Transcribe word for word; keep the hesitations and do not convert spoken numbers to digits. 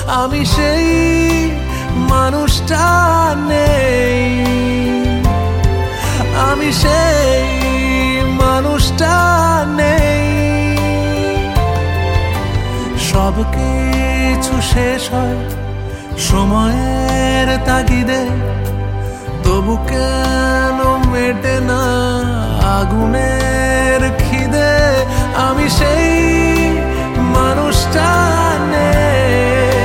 আমি সেই মানুষটা নেই, আমি সেই মানুষটা নেই। সব কিছু শেষ হয় সময়ের তাগিদে, তবু কেন মেটে না আগুনে